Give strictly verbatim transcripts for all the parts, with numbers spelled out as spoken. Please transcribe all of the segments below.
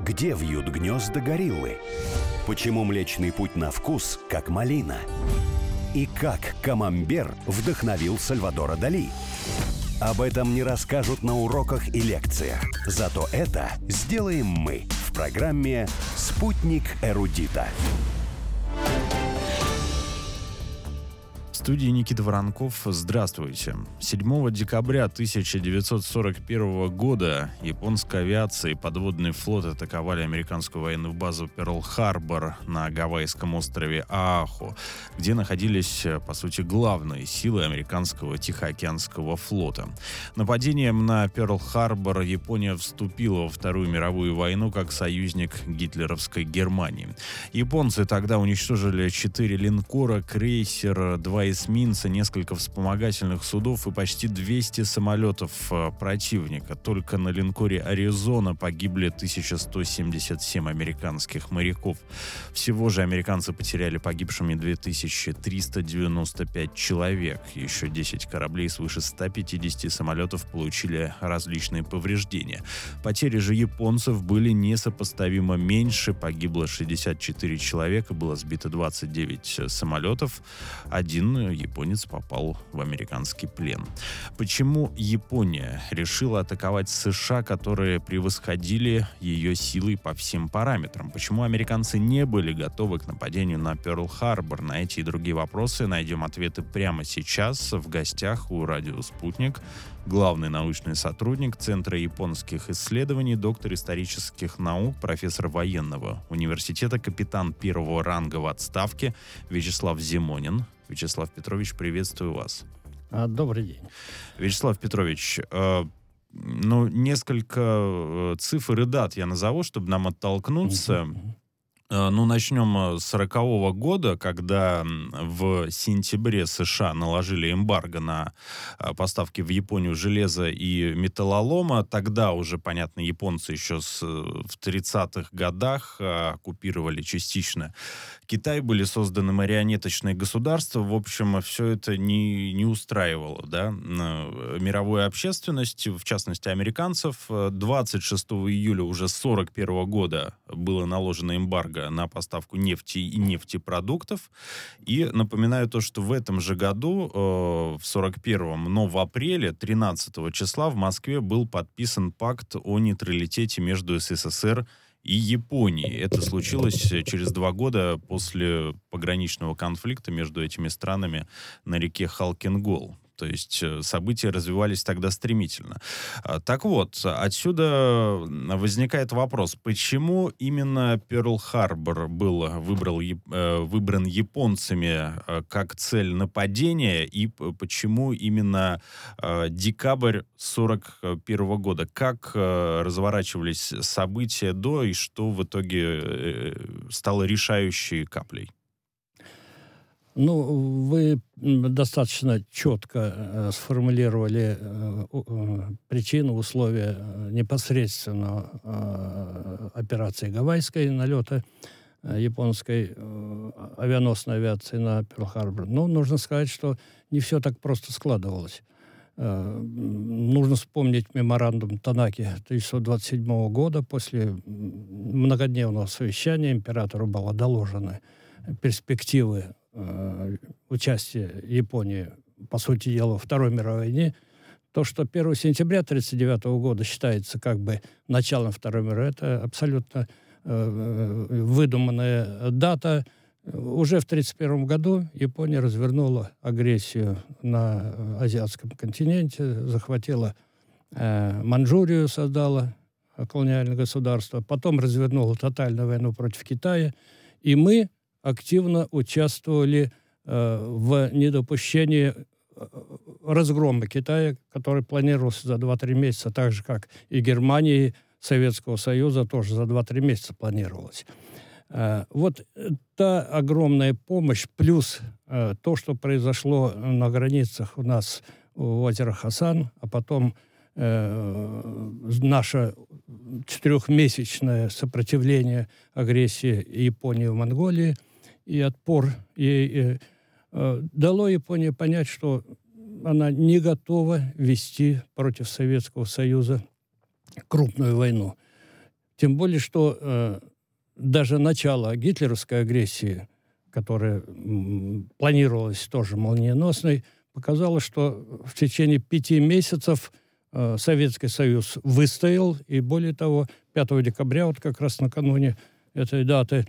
Где вьют гнезда гориллы? Почему Млечный Путь на вкус, как малина? И как камамбер вдохновил Сальвадора Дали? Об этом не расскажут на уроках и лекциях. Зато это сделаем мы в программе «Спутник эрудита». В студии Никита Воронков. Здравствуйте. седьмого декабря тысяча девятьсот сорок первого года японская авиация и подводный флот атаковали американскую военную базу Перл-Харбор на гавайском острове Оаху, где находились, по сути, главные силы американского Тихоокеанского флота. Нападением на Перл-Харбор Япония вступила во Вторую мировую войну как союзник гитлеровской Германии. Японцы тогда уничтожили четыре линкора, крейсер, два эсминца, несколько вспомогательных судов и почти двести самолетов противника. Только на линкоре «Аризона» погибли тысяча сто семьдесят семь американских моряков. Всего же американцы потеряли погибшими две тысячи триста девяносто пять человек. Еще десять кораблей, свыше ста пятидесяти самолетов получили различные повреждения. Потери же японцев были несопоставимо меньше. Погибло шестьдесят четыре человека, было сбито двадцать девять самолетов. Один японец попал в американский плен. Почему Япония решила атаковать США, которые превосходили ее силой по всем параметрам? Почему американцы не были готовы к нападению на Перл-Харбор? На эти и другие вопросы найдем ответы прямо сейчас. В гостях у радио «Спутник» главный научный сотрудник Центра японских исследований, доктор исторических наук, профессор военного университета, капитан первого ранга в отставке Вячеслав Зимонин. Вячеслав Петрович, приветствую вас. Добрый день. Вячеслав Петрович, э, ну, несколько цифр и дат я назову, чтобы нам оттолкнуться. Mm-hmm. Ну, начнем с сорокового года, когда в сентябре США наложили эмбарго на поставки в Японию железа и металлолома. Тогда уже, понятно, японцы еще с, в тридцатых годах оккупировали частично Китай, были созданы марионеточные государства. В общем, все это не, не устраивало, да, мировую общественность, в частности, американцев. двадцать шестого июля уже сорок первого года было наложено эмбарго на поставку нефти и нефтепродуктов. И напоминаю то, что в этом же году, э, в сорок первом, но в апреле, тринадцатого числа, в Москве был подписан пакт о нейтралитете между СССР и Японией. Это случилось через два года после пограничного конфликта между этими странами на реке Халкин-Гол. То есть события развивались тогда стремительно. Так вот, отсюда возникает вопрос, почему именно Перл-Харбор был выбрал, выбран японцами как цель нападения, и почему именно декабрь сорок первого года? Как разворачивались события до, и что в итоге стало решающей каплей? Ну, вы достаточно четко э, сформулировали э, э, причины, условия э, непосредственно э, операции гавайской, налета э, японской э, авианосной авиации на Перл-Харбор. Но нужно сказать, что не все так просто складывалось. Э, нужно вспомнить меморандум Танаки тысяча девятьсот двадцать седьмого года. После многодневного совещания императору было доложено перспективы участия Японии, по сути дела, во Второй мировой войне. То, что первого сентября тысяча девятьсот тридцать девятого года считается как бы началом Второй мировой, это абсолютно э, выдуманная дата. Уже в тысяча девятьсот тридцать первом году Япония развернула агрессию на азиатском континенте, захватила э, Манчжурию, создала колониальное государство, потом развернула тотальную войну против Китая, и мы активно участвовали э, в недопущении разгрома Китая, который планировался за два-три месяца, так же, как и Германии, Советского Союза тоже за два-три месяца планировалось. Э, вот та огромная помощь, плюс э, то, что произошло на границах у нас у озера Хасан, а потом э, наше четырехмесячное сопротивление агрессии Японии в Монголии и отпор ей э, дало Японии понять, что она не готова вести против Советского Союза крупную войну. Тем более, что э, даже начало гитлеровской агрессии, которая м, планировалась тоже молниеносной, показало, что в течение пяти месяцев э, Советский Союз выстоял, и более того, пятого декабря, вот как раз накануне этой даты,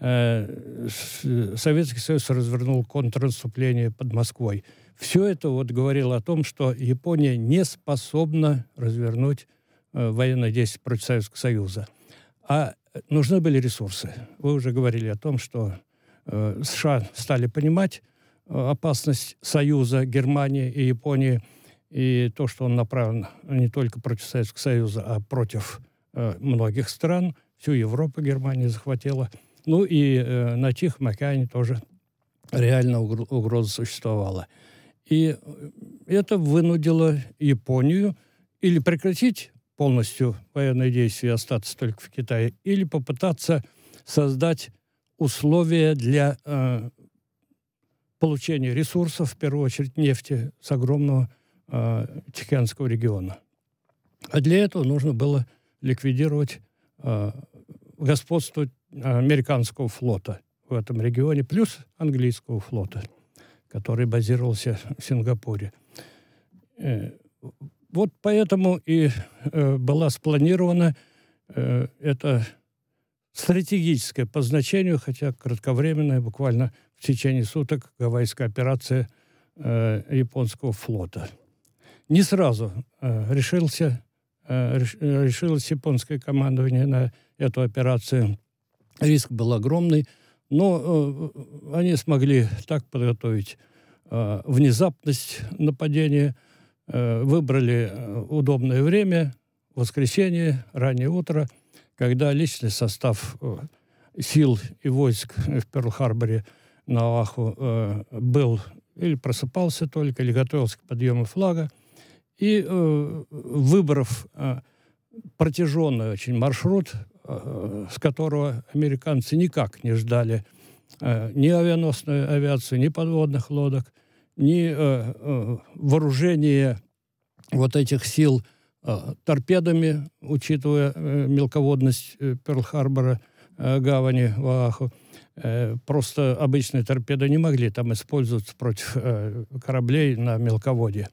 э, Советский Союз развернул контрнаступление под Москвой. Все это вот говорило о том, что Япония не способна развернуть э, военные действия против Советского Союза. А нужны были ресурсы. Вы уже говорили о том, что э, США стали понимать э, опасность Союза, Германии и Японии, и то, что он направлен не только против Советского Союза, а против э, многих стран. Всю Европу Германия захватила. Ну и э, на Тихом океане тоже реально угроза существовала. И это вынудило Японию или прекратить полностью военные действия и остаться только в Китае, или попытаться создать условия для э, получения ресурсов, в первую очередь нефти, с огромного э, Тихоокеанского региона. А для этого нужно было ликвидировать э, господство американского флота в этом регионе, плюс английского флота, который базировался в Сингапуре. Э, Вот поэтому и э, была спланирована э, эта стратегическая по значению, хотя кратковременная, буквально в течение суток, гавайская операция э, японского флота. Не сразу э, решился, э, реш, решилось японское командование на эту операцию. Риск был огромный, но э, они смогли так подготовить э, внезапность нападения, выбрали удобное время, воскресенье, раннее утро, когда личный состав сил и войск в Перл-Харборе на Оаху был или просыпался только, или готовился к подъему флага. И, выбрав протяженный очень маршрут, с которого американцы никак не ждали ни авианосную авиацию, ни подводных лодок, ни э, э, вооружение вот этих сил э, торпедами, учитывая э, мелководность э, Перл-Харбора, э, гавани в Оаху. Э, просто обычные торпеды не могли там использоваться против э, кораблей на мелководье.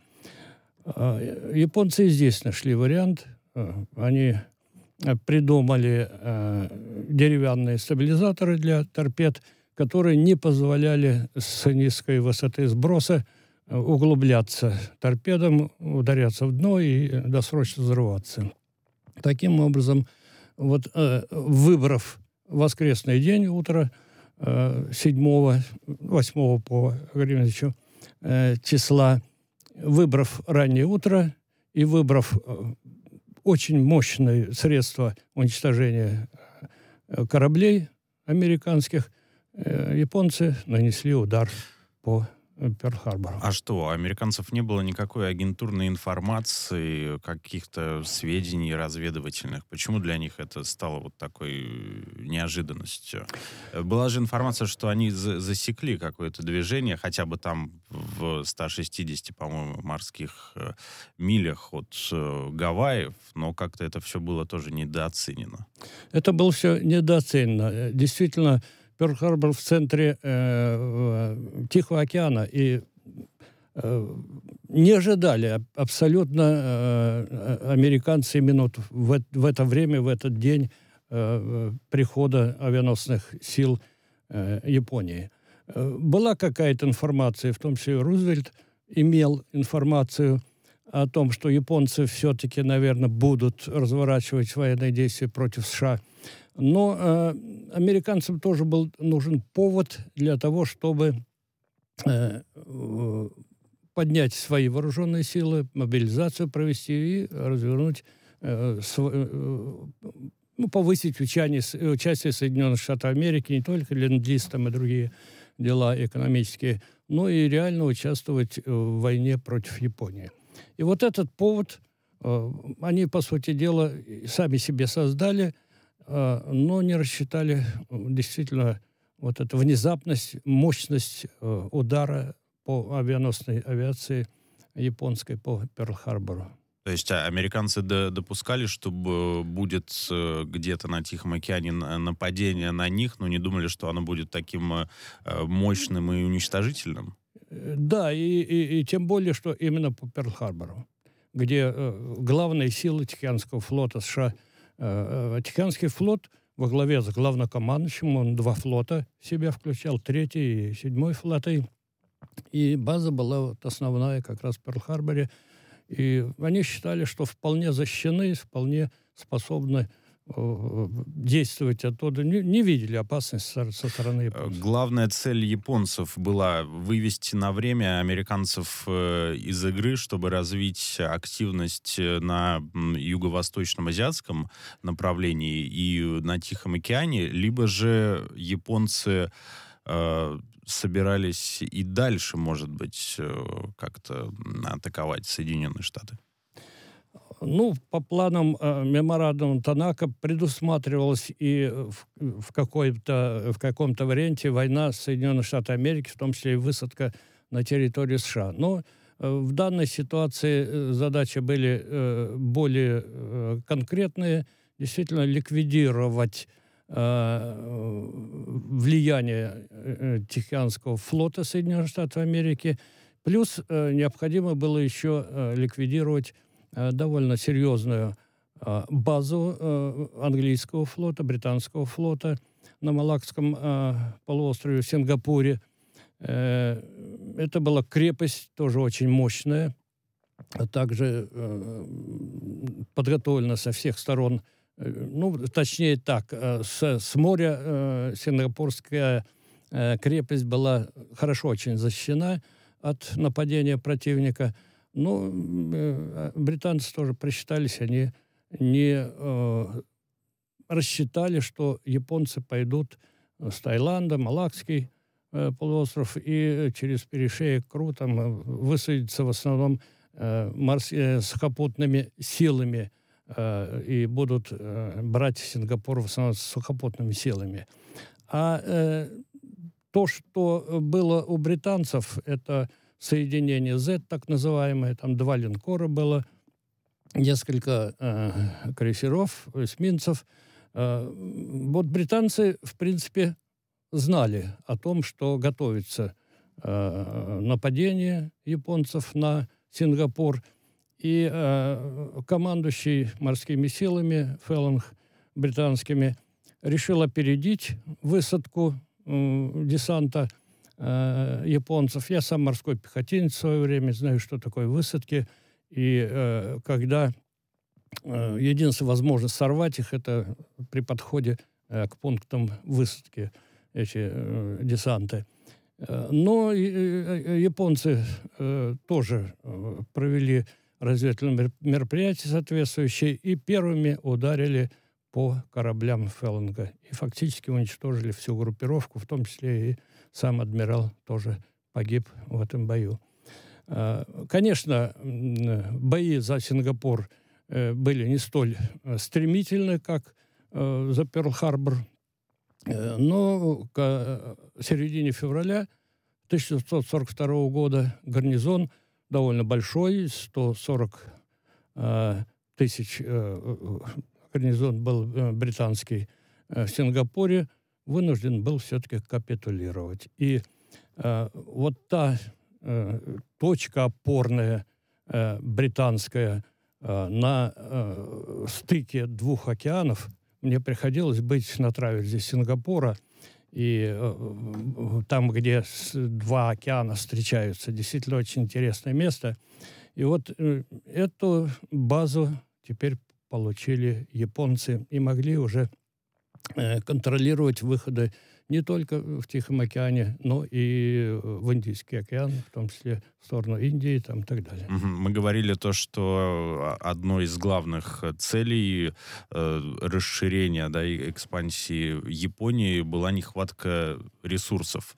Э, японцы и здесь нашли вариант. Э, они придумали э, деревянные стабилизаторы для торпед, которые не позволяли с низкой высоты сброса углубляться торпедам, ударяться в дно и досрочно взрываться. Таким образом, вот, э, выбрав воскресный день, утро э, седьмого, восьмого по Гринвичу э, числа, выбрав раннее утро и выбрав э, очень мощные средства уничтожения э, кораблей американских, японцы нанесли удар по Перл-Харбору. А что, у американцев не было никакой агентурной информации, каких-то сведений разведывательных? Почему для них это стало вот такой неожиданностью? Была же информация, что они за- засекли какое-то движение, хотя бы там в ста шестидесяти, по-моему, морских э, милях от э, Гавайев, но как-то это все было тоже недооценено. Это было все недооценено. Действительно, Перл-Харбор в центре э, Тихого океана, и э, не ожидали абсолютно э, американцы именно вот в, в это время, в этот день э, прихода авианосных сил э, Японии. Э, была какая-то информация, в том числе Рузвельт имел информацию о том, что японцы все-таки, наверное, будут разворачивать военные действия против США. Но э, американцам тоже был нужен повод для того, чтобы э, поднять свои вооруженные силы, мобилизацию провести и развернуть, э, св, э, ну, повысить участие, участие Соединенных Штатов Америки не только ленд-лиз там и другие дела экономические, но и реально участвовать в войне против Японии. И вот этот повод э, они, по сути дела, сами себе создали, но не рассчитали действительно вот эту внезапность, мощность э, удара по авианосной авиации японской по Перл-Харбору. То есть а, американцы до- допускали, чтобы будет э, где-то на Тихом океане н- нападение на них, но не думали, что оно будет таким э, э, мощным и уничтожительным? Э, Да, и, и, и тем более, что именно по Перл-Харбору, где э, главные силы Тихоокеанского флота США. Э, э, Тихоокеанский флот во главе с главнокомандующим, он два флота в себя включал, третий и седьмой флоты. И база была вот основная как раз в Перл-Харборе. И они считали, что вполне защищены, вполне способны э, действовать оттуда. Не, не видели опасности со, со стороны Э, японцев. Главная цель японцев была вывести на время американцев э, из игры, чтобы развить активность э, на м, юго-восточном азиатском направлении и на Тихом океане, либо же японцы э, собирались и дальше, может быть, э, как-то м, атаковать Соединенные Штаты. Ну, по планам э, меморандума Танака предусматривалась и в, в, какой-то, в каком-то варианте война с Соединенными Штатами Америки, в том числе и высадка на территории США. Но э, в данной ситуации э, задачи были э, более э, конкретные. Действительно, ликвидировать э, влияние э, Тихоокеанского флота Соединенных Штатов Америки. Плюс э, необходимо было еще э, ликвидировать э, довольно серьезную э, базу э, английского флота, британского флота на Малакском э, полуострове в Сингапуре. Э, это была крепость, тоже очень мощная, а также э, подготовлена со всех сторон. Э, ну, точнее так, э, с, с моря э, сингапурская э, крепость была хорошо очень защищена от нападения противника. Но э, британцы тоже просчитались, они не э, рассчитали, что японцы пойдут с Таиланда, Малакский э, полуостров, и через перешеек Кру там э, высадятся в основном э, морс- э, сухопутными силами э, и будут э, брать Сингапур в основном с сухопутными силами. А э, то, что было у британцев, это соединение Z, так называемое, там два линкора было, несколько э, крейсеров, эсминцев. Э, вот британцы, в принципе, знали о том, что готовится э, нападение японцев на Сингапур. И э, командующий морскими силами Феллонг британскими решил опередить высадку э, десанта э, японцев. Я сам морской пехотинец в свое время, знаю, что такое высадки. И э, когда э, единственная возможность сорвать их, это при подходе э, к пунктам высадки, эти э, десанты. Э, Но и, э, японцы э, тоже э, провели разведывательные мероприятия соответствующие и первыми ударили по кораблям Феллонга. И фактически уничтожили всю группировку, в том числе и сам адмирал тоже погиб в этом бою. Конечно, бои за Сингапур были не столь стремительны, как за Перл-Харбор, но к середине февраля тысяча девятьсот сорок второго года гарнизон довольно большой, сто сорок тысяч гарнизон был британский в Сингапуре, вынужден был все-таки капитулировать. И вот та точка опорная э, британская э, на э, стыке двух океанов. Мне приходилось быть на траверзе Сингапура, и э, там, где два океана встречаются, действительно очень интересное место. И вот э, эту базу теперь получили японцы и могли уже э, контролировать выходы не только в Тихом океане, но и в Индийский океан, в том числе в сторону Индии там, и так далее. Мы говорили то, что одной из главных целей э, расширения, да, и экспансии Японии была нехватка ресурсов.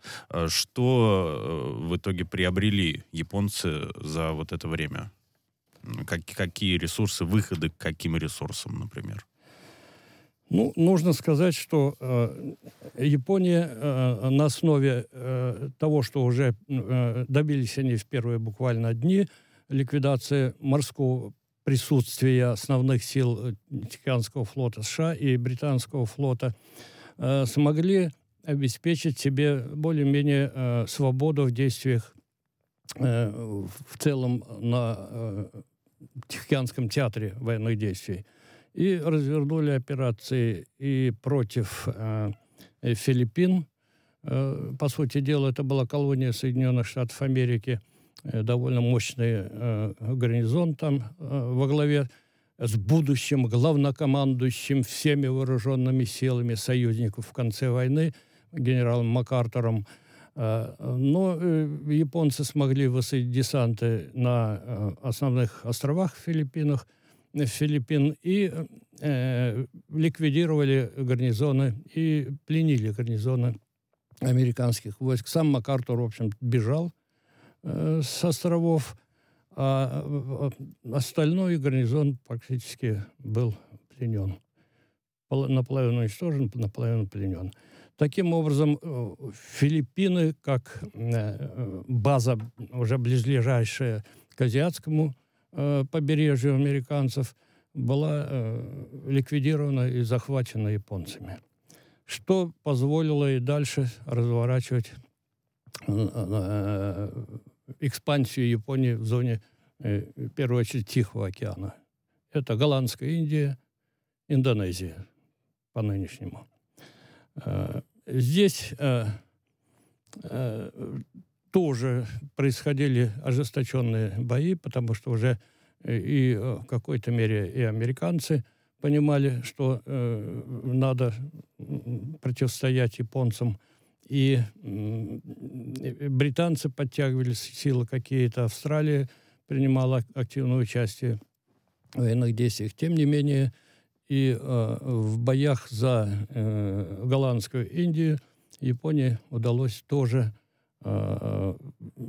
Что в итоге приобрели японцы за вот это время? Как, какие ресурсы, выходы к каким ресурсам, например? Ну, нужно сказать, что э, Япония э, на основе э, того, что уже э, добились они в первые буквально дни, ликвидации морского присутствия основных сил Тихоокеанского флота США и британского флота, смогли обеспечить себе более-менее свободу в действиях в целом на Тихоокеанском театре военных действий. И развернули операции и против Филиппин. По сути дела, это была колония Соединенных Штатов Америки, довольно мощный гарнизон там во главе с будущим главнокомандующим всеми вооруженными силами союзников в конце войны, генералом МакАртуром. Но японцы смогли высадить десанты на основных островах Филиппинах, Филиппин и э, ликвидировали гарнизоны и пленили гарнизоны американских войск. Сам МакАртур, в общем, бежал э, с островов, а остальной гарнизон практически был пленен. Наполовину уничтожен, наполовину пленен. Таким образом, Филиппины, как база, уже близлежащая к азиатскому побережью американцев, была ликвидирована и захвачена японцами, что позволило и дальше разворачивать экспансию Японии в зоне, в первую очередь, Тихого океана. Это Голландская Индия, Индонезия по нынешнему. Здесь э, э, тоже происходили ожесточенные бои, потому что уже и в какой-то мере и американцы понимали, что э, надо противостоять японцам, и э, британцы подтягивали силы какие-то, Австралия принимала активное участие в военных действиях. Тем не менее, и э, в боях за э, Голландскую Индию Японии удалось тоже э,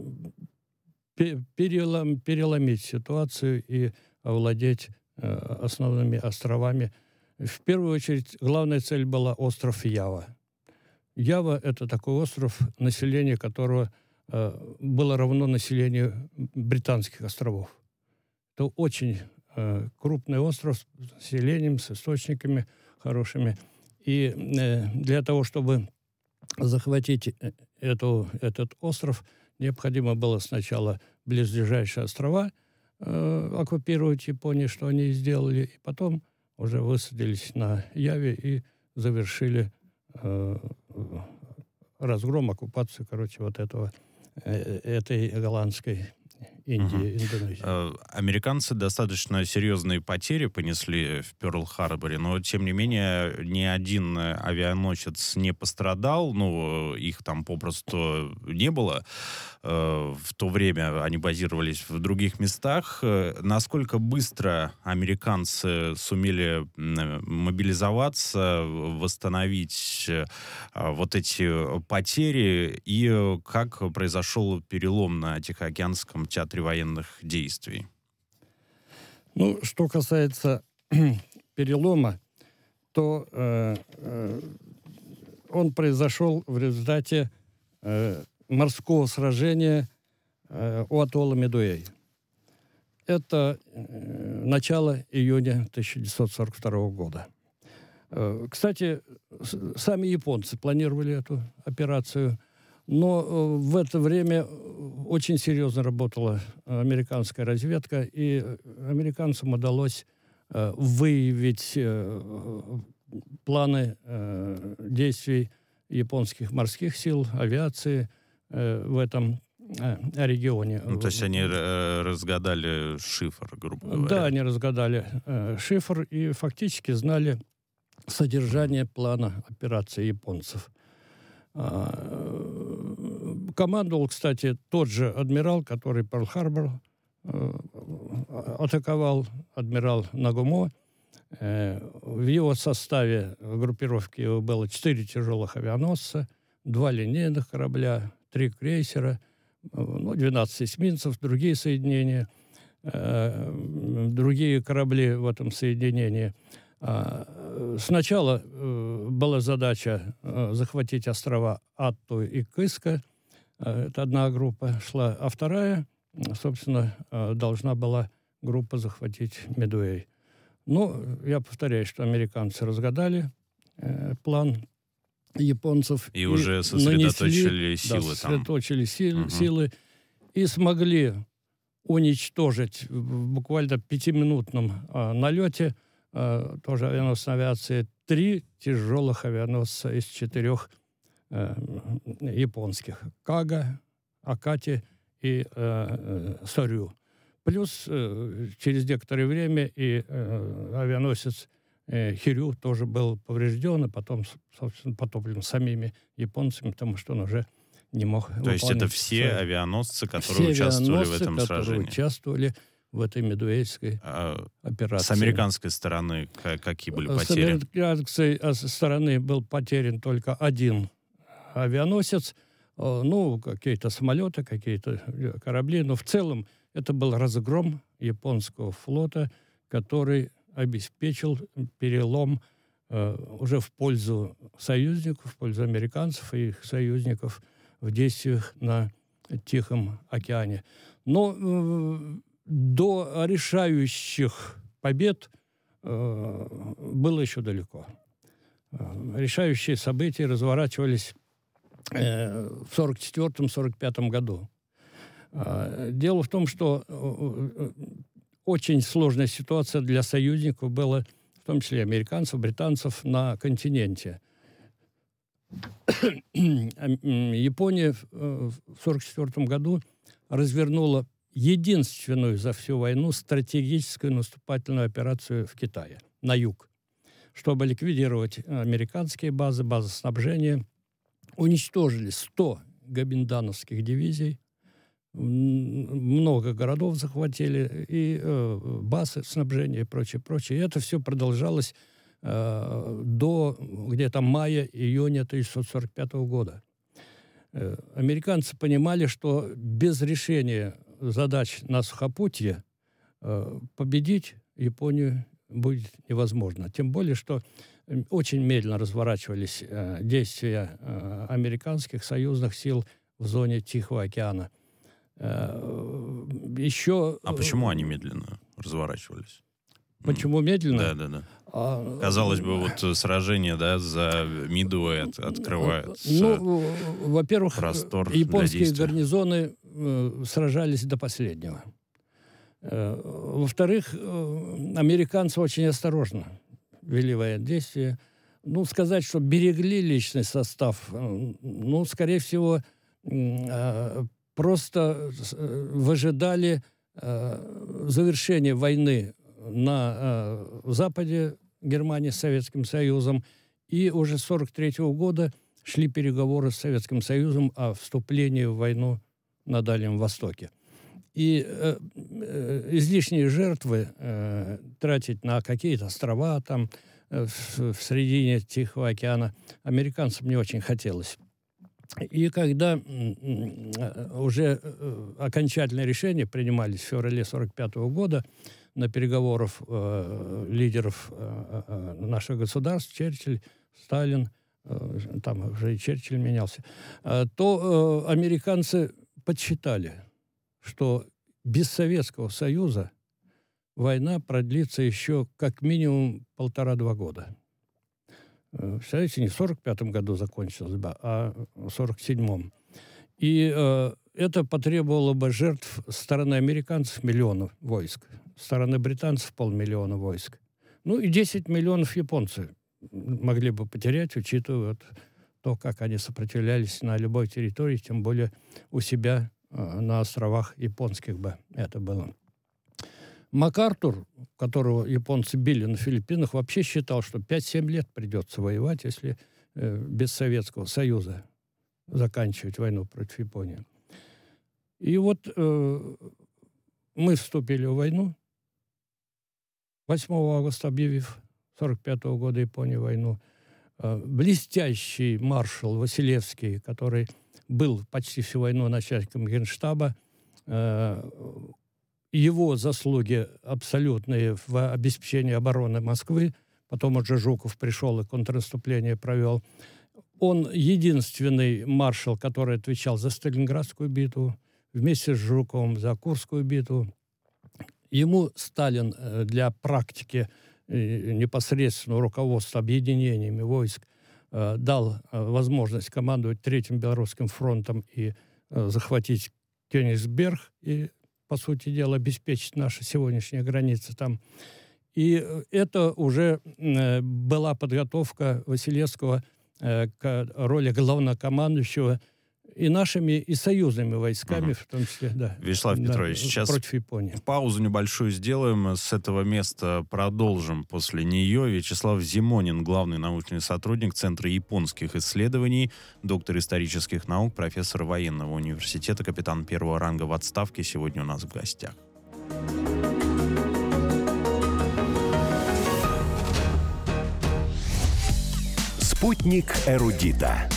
перелом, переломить ситуацию и овладеть э, основными островами. В первую очередь, главная цель была остров Ява. Ява – это такой остров, население которого э, было равно населению британских островов. Это очень крупный остров с населением, с источниками хорошими. И э, для того, чтобы захватить эту, этот остров, необходимо было сначала близлежащие острова э, оккупировать Японию, что они и сделали, и потом уже высадились на Яве и завершили э, разгром, оккупацию, короче, вот этого, э, этой голландской Индии, угу. Индонезии. Американцы достаточно серьезные потери понесли в Пёрл-Харборе, но, тем не менее, ни один авианосец не пострадал, ну, их там попросту не было. В то время они базировались в других местах. Насколько быстро американцы сумели мобилизоваться, восстановить вот эти потери, и как произошел перелом на Тихоокеанском театре военных действий? Ну, что касается перелома, то э, э, он произошел в результате э, морского сражения э, у атолла Медуэй. Это э, начало июня тысяча девятьсот сорок второго года. Э, кстати, с, сами японцы планировали эту операцию, но э, в это время очень серьезно работала американская разведка, и американцам удалось э, выявить э, планы э, действий японских морских сил, авиации э, в этом э, регионе. Ну, то есть они э, разгадали шифр, грубо говоря. Да, они разгадали э, шифр и фактически знали содержание плана операции японцев. Командовал, кстати, тот же адмирал, который Пёрл-Харбор э, атаковал, адмирал Нагумо. Э, в его составе группировки его было четыре тяжелых авианосца, два линейных корабля, три крейсера, ну, двенадцать эсминцев, другие соединения, э, другие корабли в этом соединении. Сначала э, была задача э, захватить острова Атту и Кыска. Э, это одна группа шла. А вторая, собственно, э, должна была группа захватить Мидуэй. Но я повторяю, что американцы разгадали э, план японцев. И, и уже сосредоточили нанесли, силы да, там. сосредоточили сил, угу. силы и смогли уничтожить в буквально пятиминутном э, налете э, тоже авианосной авиации три тяжелых авианосца из четырех э, японских. Кага, Акати и э, э, Сорю. Плюс э, через некоторое время и э, авианосец э, Хирю тоже был поврежден, и потом, собственно, потоплен самими японцами, потому что он уже не мог выполнять. То есть это все свои... авианосцы, которые все участвовали авианосцы, в этом которые сражении? участвовали в этой Мидуэйской а, операции. С американской стороны какие были потери? С американской стороны был потерян только один авианосец, ну, какие-то самолеты, какие-то корабли, но в целом это был разгром японского флота, который обеспечил перелом э, уже в пользу союзников, в пользу американцев и их союзников в действиях на Тихом океане. Но э, до решающих побед э, было еще далеко. Решающие события разворачивались э, в сорок четвёртом — сорок пятом году. Дело в том, что очень сложная ситуация для союзников была, в том числе американцев, британцев, на континенте. Япония в сорок четвёртом году развернула единственную за всю войну стратегическую наступательную операцию в Китае, на юг, чтобы ликвидировать американские базы, базы снабжения. Уничтожили сто гоминдановских дивизий, много городов захватили, и э, базы снабжения и прочее, прочее. И это все продолжалось э, до где-то мая-июня тысяча девятьсот сорок пятого года. Э, американцы понимали, что без решения задач на сухопутье э, победить Японию будет невозможно. Тем более, что очень медленно разворачивались э, действия э, американских союзных сил в зоне Тихого океана. Еще... А почему они медленно разворачивались? Почему медленно? Да, да, да. А, Казалось бы, вот сражение, да, за Мидуэй от, открывается. Ну, во-первых, простор японские гарнизоны э, сражались до последнего. Э, во-вторых, э, американцы очень осторожно вели военные действия. Ну, сказать, что берегли личный состав, э, ну, скорее всего, э, просто выжидали э, завершения войны на э, западе Германии с Советским Союзом, и уже с сорок третьего года шли переговоры с Советским Союзом о вступлении в войну на Дальнем Востоке. И э, э, излишние жертвы э, тратить на какие-то острова там э, в, в середине Тихого океана американцам не очень хотелось. И когда уже окончательные решения принимались в феврале сорок пятого года на переговорах э, лидеров э, наших государств, Черчилль, Сталин, э, там уже и Черчилль менялся, э, то э, американцы подсчитали, что без Советского Союза война продлится еще как минимум полтора-два года. Представляете, не в сорок пятом году закончилось бы, а в сорок седьмом. И э, это потребовало бы жертв со стороны американцев миллионов войск, со стороны британцев полмиллиона войск. Ну и десять миллионов японцев могли бы потерять, учитывая вот то, как они сопротивлялись на любой территории, тем более у себя э, на островах японских бы это было. МакАртур, которого японцы били на Филиппинах, вообще считал, что пять-семь лет придется воевать, если э, без Советского Союза заканчивать войну против Японии. И вот э, мы вступили в войну, восьмого августа объявив сорок пятого года Японии войну. Э, блестящий маршал Василевский, который был почти всю войну начальником Генштаба, э, его заслуги абсолютные в обеспечении обороны Москвы. Потом уже Жуков пришел и контрнаступление провел. Он единственный маршал, который отвечал за Сталинградскую битву, вместе с Жуковым за Курскую битву. Ему Сталин для практики непосредственного руководства объединениями войск дал возможность командовать Третьим Белорусским фронтом и захватить Кёнигсберг и, по сути дела, обеспечить наши сегодняшние границы там. И это уже была подготовка Василевского к роли главнокомандующего и нашими, и союзными войсками, угу. в том числе, да. Вячеслав да, Петрович, сейчас против Японии. Паузу небольшую сделаем, с этого места продолжим после нее. Вячеслав Зимонин, главный научный сотрудник Центра японских исследований, доктор исторических наук, профессор военного университета, капитан первого ранга в отставке, сегодня у нас в гостях. Спутник эрудита.